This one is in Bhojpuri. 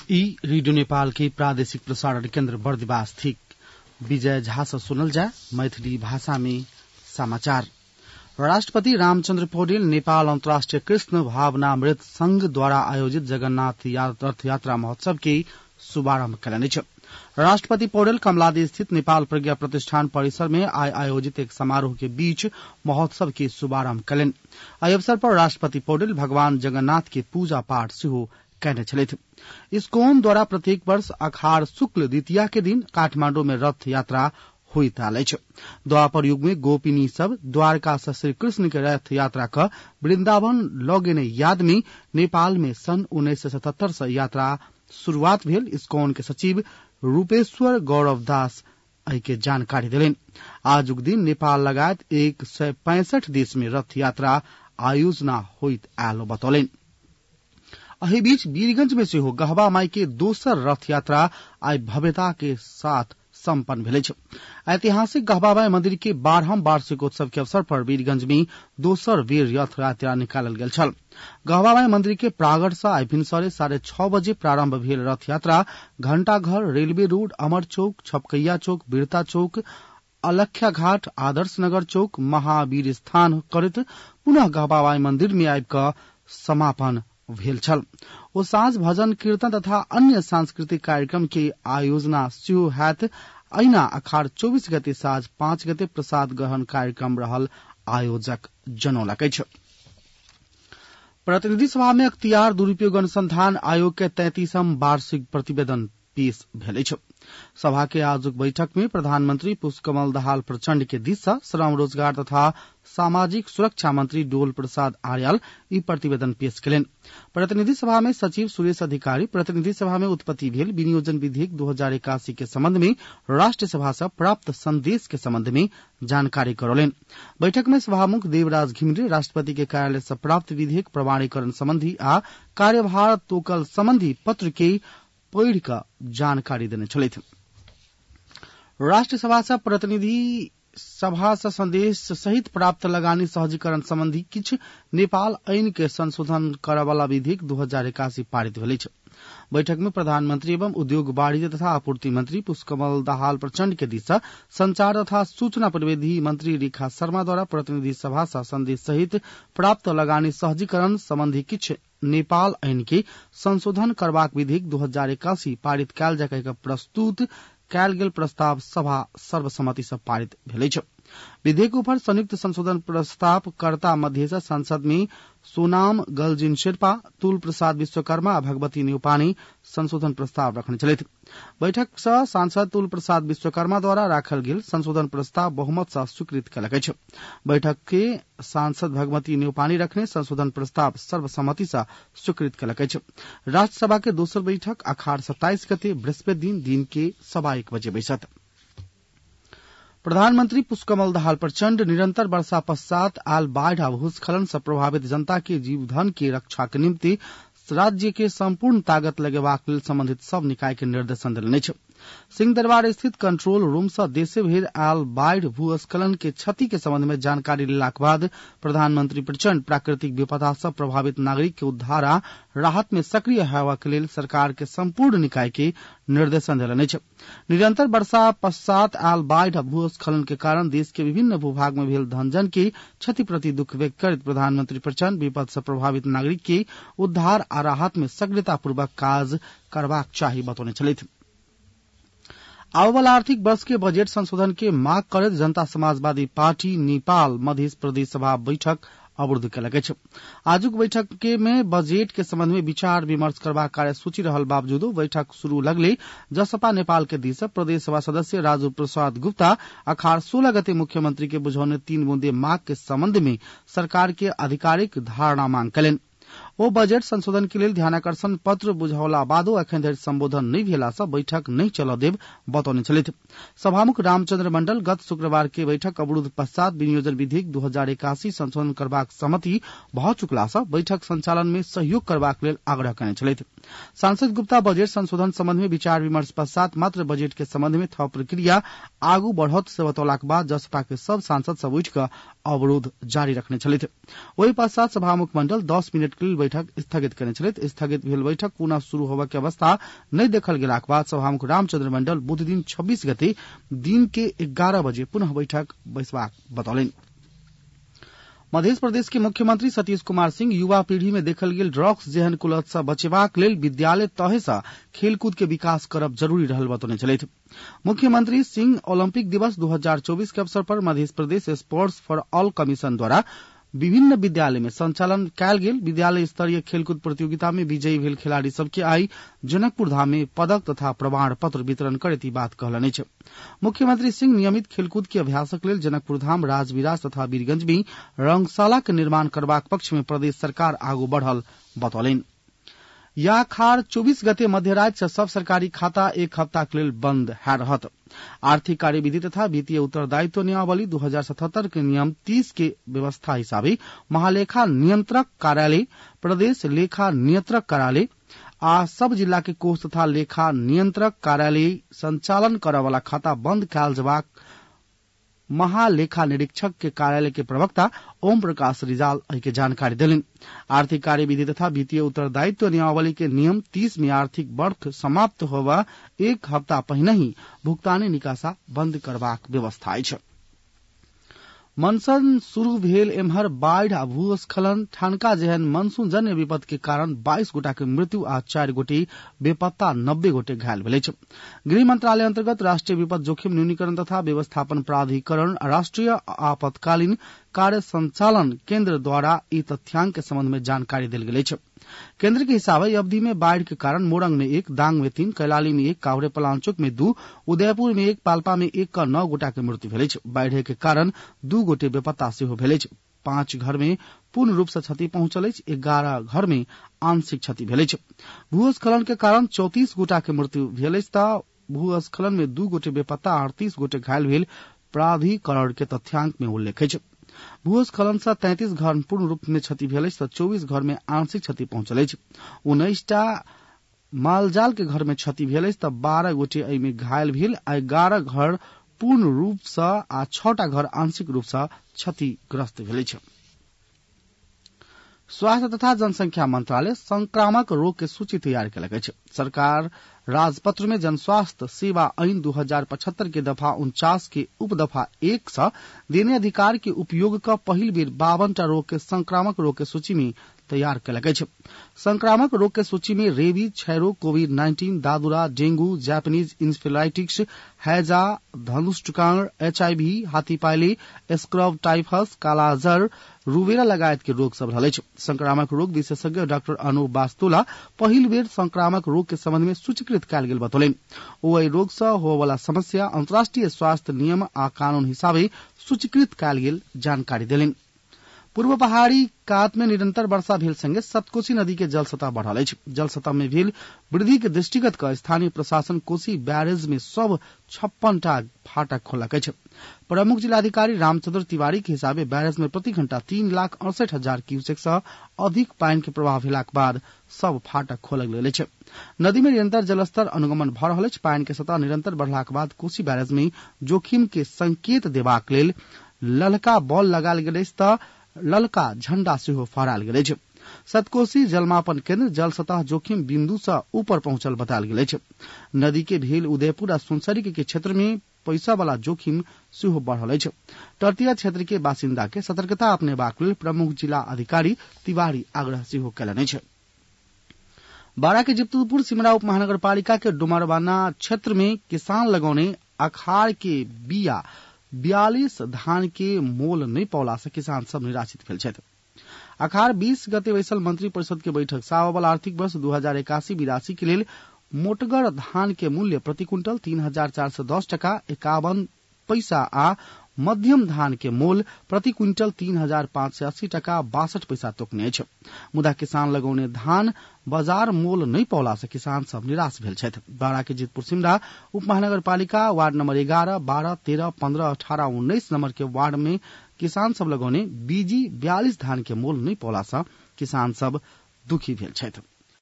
ई रेडियो नेपाल के प्रादेशिक प्रसारण केन्द्र बर्दिवास थिक। विजय झा से सुनल जाय मैथिली भाषा में समाचार। राष्ट्रपति रामचंद्र पौडेल नेपाल अन्तर्राष्ट्रिय कृष्ण भावनामृत संघ द्वारा आयोजित जगन्नाथ रथ यात्रा महोत्सव के शुभारम्भ कयलनि छ। राष्ट्रपति पौडेल कमलादी स्थित नेपाल प्रज्ञा प्रतिष्ठान परिसर में आयोजित एक समारोह के बीच महोत्सव के शुभारम्भ कयलनि। एहि अवसर पर राष्ट्रपति पौडेल भगवान जगन्नाथ के पूजा पाठ सेहो कयने छलथि। इस्कोन द्वारा प्रत्येक वर्ष अखाड़ शुक्ल द्वितीया के दिन काठमांडू में रथ यात्रा होइत आयल अछि। द्वापर युग में गोपिनी सब द्वारका से श्री कृष्ण के रथ यात्रा का वृंदावन लऽ गेने याद में नेपाल में सन 1977 से यात्रा शुरुआत भेल। इस्कोन के सचिव रूपेश्वर गौरव दास एहि के जानकारी देलनि। आजुक दिन नेपाल लगायत 165 देश में रथ यात्रा आयोजना होइत आयल बतौलनि। एहि बीच वीरगंज में सेहो गहवा माई के दोसर रथ यात्रा आइ भव्यता के साथ सम्पन्न भेल अछि। ऐतिहासिक गहवा माई मंदिर के 12वां वार्षिकोत्सव के अवसर पर वीरगंज में दोसर वीर रथ यात्रा निकालल गेल छल। गहवा माई मंदिर के प्रांगण से आइ भिनसरे 6:30 बजे प्रारंभ भेल रथ यात्रा घंटाघर, रेलवे रोड, अमर चौक, छपकैया चौक, बीरता चौक, अलख्या घाट, आदर्श नगर चौक, महावीर स्थान करैत पुनः गहवा माई मंदिर में आबि कऽ समापन भेल छल। ओ साँझ भजन कीर्तन तथा अन्य सांस्कृतिक कार्यक्रम के आयोजना सेहो हैत। अहिना अखाड़ 24 गते साँझ 5 गते प्रसाद ग्रहण कार्यक्रम रहल आयोजक जनौलक अछि। प्रतिनिधि सभा में अख्तियार दुरुपयोग अनुसंधान आयोग के 33वां वार्षिक प्रतिवेदन पेश भेल अछि। सभा के आजुक बैठक में प्रधानमंत्री पुष्पकमल दाहाल प्रचंड के दिशा श्रम रोजगार तथा सामाजिक सुरक्षा मंत्री डोल प्रसाद आर्याल ई प्रतिवेदन पेश कयलनि। प्रतिनिधि सभा में सचिव सुरेश अधिकारी प्रतिनिधि सभा में उत्पत्ति भेल विनियोजन विधेयक 2081 के संबंध में राष्ट्रीय सभा से प्राप्त संदेश के संबंध में जानकारी करौलनि। बैठक में सभामुख देवराज घिमिरे राष्ट्रपति के कार्यालय से प्राप्त विधेयक प्रमाणीकरण संबंधी आ कार्यभार तोकल संबंधी पत्र के पढ़ कऽ जानकारी देने छलथि। राष्ट्रीय सभा से प्रतिनिधि सभा से संदेश सहित प्राप्त लगानी सहजीकरण संबंधी किछ नेपाल आईन के संशोधन करय वाला विधेयक 2081 पारित भेल अछि। बैठक में प्रधानमंत्री एवं उद्योग वाणिज्य तथा आपूर्ति मंत्री पुष्पकमल दाहाल प्रचंड के दिशा संचार तथा सूचना प्रविधि मंत्री रेखा शर्मा द्वारा प्रतिनिधि सभा से संदेश सहित प्राप्त लगानी सहजीकरण संबंधी किछ नेपाल आईन के संशोधन करबाक विधेयक 2081 पारित कयल जाय के प्रस्तुत कयल गेल प्रस्ताव सभा सर्वसम्मति से पारित भेल अछि। विधेयक पर संयुक्त संशोधन प्रस्ताव कर्ता मध्य से संसद में सोनाम गलजिन शेर्पा, तुल प्रसाद विश्वकर्मा आ भगवती न्यौपाने संशोधन प्रस्ताव रखने छलथि। बैठक से सांसद तुल प्रसाद विश्वकर्मा द्वारा राखल गेल संशोधन प्रस्ताव बहुमत से स्वीकृत कयलक अछि। बैठक के सांसद भगवती न्यौपाने रखने संशोधन प्रस्ताव सर्वसम्मति से स्वीकृत कयलक अछि। राज्यसभा के दोसर बैठक अखाड़ 27 गते बृहस्पति दिन के 1:15 बजे बैसत। प्रधानमंत्री पुष्पकमल दाहाल प्रचंड निरंतर वर्षा पश्चात आयल बाढ़ आ भूस्खलन से प्रभावित जनता के जीवधन के रक्षा के निम्ति राज्य के संपूर्ण ताकत लगेबाक लेल संबंधित सब निकाय के निर्देशन देलनि अछि। सिंहदरबार स्थित कंट्रोल रूम से देशे भरि आयल बाढ़ भूस्खलन के क्षति के संबंध में जानकारी लेलाक बाद प्रधानमंत्री प्रचंड प्राकृतिक विपदा से प्रभावित नागरिक के उद्धार आ राहत में सक्रिय हेबाक लेल सरकार के संपूर्ण निकाय के निर्देशन देलनि अछि। निरंतर वर्षा पश्चात आयल बाढ़ आ भूस्खलन के कारण देश के विभिन्न भूभाग में भेल धनजन के क्षति प्रति दुख व्यक्त करैत प्रधानमंत्री प्रचंड विपद से प्रभावित नागरिक के उद्धार आ राहत में सक्रियतापूर्वक काज करबाक चाही बतौने छलथि। आबय वाला आर्थिक वर्ष के बजट संशोधन के मांग करैत जनता समाजवादी पार्टी नेपाल मध्य प्रदेश सभा बैठक अवरुद्ध कयलक अछि। आजुक बैठक के में बजट के संबंध में विचार विमर्श करबाक कार्यसूची रहल बावजूदो बैठक शुरू लगले जसपा नेपाल के दिस प्रदेश सभा सदस्य राजू प्रसाद गुप्ता अखाड़ 16 गते मुख्यमंत्री के बुझौने 3 बूंदे मांग के संबंध में सरकार के आधिकारिक धारणा मांग कयलनि। ओ बजट संशोधन के लेल ध्यानाकर्षण पत्र बुझौला बादो अखन धरि संबोधन नहीं भेला से बैठक नहीं चलऽ देब बतौने छलथि। सभामुख रामचंद्र मंडल गत शुक्रवार के बैठक अवरुद्ध पश्चात विनियोजन विधेयक 2081 संशोधन करबाक सहमति भऽ चुकला से बैठक संचालन में सहयोग करबाक लेल आग्रह कयने छलथि। सांसद गुप्ता बजट संशोधन संबंध में विचार विमर्श पश्चात मात्र बजट के संबंध में थप प्रक्रिया आगू बढ़त से बतौलाक बाद जसपा के सब सांसद सब उठि कऽ अवरोध जारी रखने छलथि। ओहि पश्चात सभामुख मंडल 10 मिनट के लेल बैठक स्थगित कने छलैथ। स्थगित भेल बैठक पुनः शुरू होबा के अवस्था नहीं देखल गेलाक बाद सभामुख रामचंद्र मंडल बुध दिन 26 गते दिन के 11 बजे पुनः बैठक बैसबाक बतौलनि। मध्य प्रदेश के मुख्यमंत्री सतीश कुमार सिंह युवा पीढ़ी में देखल गेल ड्रग्स जेहन कुलत सँ बचेबाक लेल विद्यालय तहे सँ खेलकूद के विकास करब जरूरी रहल बतौने छलैथ। मुख्यमंत्री सिंह ओलंपिक दिवस 2024 के अवसर पर Madhya Pradesh sports for all commission द्वारा विभिन्न विद्यालय में संचालन कयल गेल विद्यालय स्तरीय खेलकूद प्रतियोगिता में विजयी भेल खिलाड़ी सबके आई जनकपुर धाम में पदक तथा प्रमाण पत्र वितरण करैत ई बात कहलनि अछि। मुख्यमंत्री सिंह नियमित खेलकूद के अभ्यासक लेल जनकपुर धाम, राजविराज तथा वीरगंज में रंगशाला के निर्माण करबाक पक्ष में प्रदेश सरकार आगू बढ़ल बतौलनि। या खाड़ 24 गते मध्यरात से सब सरकारी खाता एक हफ्ता के लेल बंद है रहत। आर्थिक कार्यविधि तथा वित्तीय उत्तरदायित्व नियमावली 2077 के नियम 30 के व्यवस्था हिसाबे महालेखा नियंत्रक कार्यालय, प्रदेश लेखा नियंत्रक कार्यालय आ सब जिला के कोष तथा लेखा नियंत्रक कार्यालय संचालन करय वाला खाता बंद कयल जबाक महालेखा निरीक्षक के कार्यालय के प्रवक्ता ओम प्रकाश रिजाल के जानकारी देलनि। आर्थिक कार्यविधि तथा वित्तीय उत्तरदायित्व नियमावली के नियम 30 में आर्थिक वर्ष समाप्त होवा एक हफ्ता पहिने ही भुगतानी निकासा बंद करबाक व्यवस्था अछि। मनसून शुरू भेल एम्हर बाढ़ आ भूस्खलन ठनका जेहन मनसून जन्य विपद के कारण 22 गोटा के मृत्यु आ 4 गोटे बेपत्ता 90 गोटे घायल भेल अछि। गृह मंत्रालय अंतर्गत राष्ट्रीय विपद जोखिम न्यूनीकरण तथा व्यवस्थापन प्राधिकरण राष्ट्रीय आपातकालीन कार्य संचालन केंद्र द्वारा ई तथ्यांक के संबंध में जानकारी देल गेल अछि। केंद्र के हिसाबे अवधि में बाढ़ के कारण मोरंग में 1, दांग में 3, कैलाली में 1, कावरे पलांचोक में 2, उदयपुर में 1, पाल्पा में 1 का 9 गोटा के मृत्यु भेल अछि। बाढ़ के कारण 2 गोटे बेपत्ता सेहो भेल अछि। 5 घर में पूर्ण रूप से क्षति पहुंचल अछि। 11 घर में आंशिक क्षति भेल अछि। भूस्खलन के कारण 34 गोटा के मृत्यु भेल अछि त भूस्खलन में 2 गोटे बेपत्ता 38 गोटे घायल भेल प्राधिकरण के तथ्यांक में उल्लेख अछि। भूस्खलन से 33 घर पूर्ण रूप में क्षति भेल अछि त 24 घर में आंशिक क्षति पहुंचल अछि। 19टा मालजाल के घर में क्षति भेल अछि त 12 गोटे एहि में घायल भेल। 11 घर पूर्ण रूप से आ 6टा घर आंशिक रूप से क्षतिग्रस्त भेल अछि। स्वास्थ्य तथा जनसंख्या मंत्रालय संक्रामक रोग के सूची तैयार कयलक अछि। सरकार राजपत्र में जनस्वास्थ्य सेवा ऐन 2075 के दफा 49 के उप दफा 1 से देने अधिकार के उपयोग का पहिल बेर 52टा रोग के संक्रामक रोग के सूची में तैयार कयलक अछि। संक्रामक रोग के सूची में रेबीज, क्षयरोग, कोविड-19, दादुरा, डेंगू, जापानीज इंसेफेलाइटिस, हैजा, धनुष्टुकाण, HIV, हाथीपाइले, स्क्रब टाइफस, कालाजार, रूबेला लगायत के रोग सब रहल अछि। संक्रामक रोग विशेषज्ञ डॉक्टर अनूप बास्तोला पहिल बेर संक्रामक रोग के संबंध में सूचीकृत कयल गेल बतौलनि। ओ एहि रोग से होबय वाला समस्या अंतर्राष्ट्रीय स्वास्थ्य नियम आ कानून हिसाबे सूचीकृत कयल गेल जानकारी देलनि। पूर्व पहाड़ी कात में निरंतर वर्षा भेल संगे सतकोशी नदी के जल सतह बढ़ल अछि। जल सतह में भेल वृद्धि के दृष्टिगत क स्थानीय प्रशासन कोसी बैरेज में सब 56टा फाटक खोलक अछि। प्रमुख जिलाधिकारी रामचंद्र तिवारी के हिसाबे बैरेज में प्रति घंटा 3,68,000 क्यूसेक से अधिक पानी के प्रवाह भेलाक बाद सब फाटक खोलल गेल अछि। नदी में निरंतर जलस्तर अनुगमन भ रहल अछि। पानी के सतह निरंतर बढ़लाक बाद कोसी बैरेज में जोखिम के संकेत देबाक लेल ललका बॉल लगाल गेल अछि त ललका झंडा सेहो फहराल गेल अछि। सतकोशी जलमापन केंद्र जल सतह जोखिम बिंदु से ऊपर पहुंचल बताल गेल अछि। नदी के भेल उदयपुर आ सुनसरी के क्षेत्र में पैसा वाला जोखिम सेहो बढ़ल अछि। तटीय क्षेत्र के बासिंदा के सतर्कता अपनेबाक लेल प्रमुख जिला अधिकारी तिवारी आग्रह सेहो कयलनि अछि। बारा के जितपुर सिमरा उप महानगरपालिका के डुमरवाना क्षेत्र में किसान लगौने अखाड़ के बिया 42 धान के मोल नहीं पौला से किसान सब निराशित भेल छथि। अखाड़ 20 गते बैसल मंत्री परिषद के बैठक से आबय वाला आर्थिक वर्ष 2081-82 के लेल मोटगर धान के मूल्य प्रति क्विंटल 3,410 टका 51 पैसा आ मध्यम धान के मोल प्रति क्विंटल 3,580 टका 62 पैसा तोकने अछि। मुदा किसान लगौने धान बाजार मोल नहीं पौला से किसान सब निराश भेल छथि। बारा के जितपुर सिमरा उप महानगरपालिका वार्ड नंबर 11, 12, 13, 15, 18, 19 नंबर के वार्ड में किसान सब लगौने बीजी 42 धान के मोल नहीं पौला से किसान सब दुखी भेल छथि।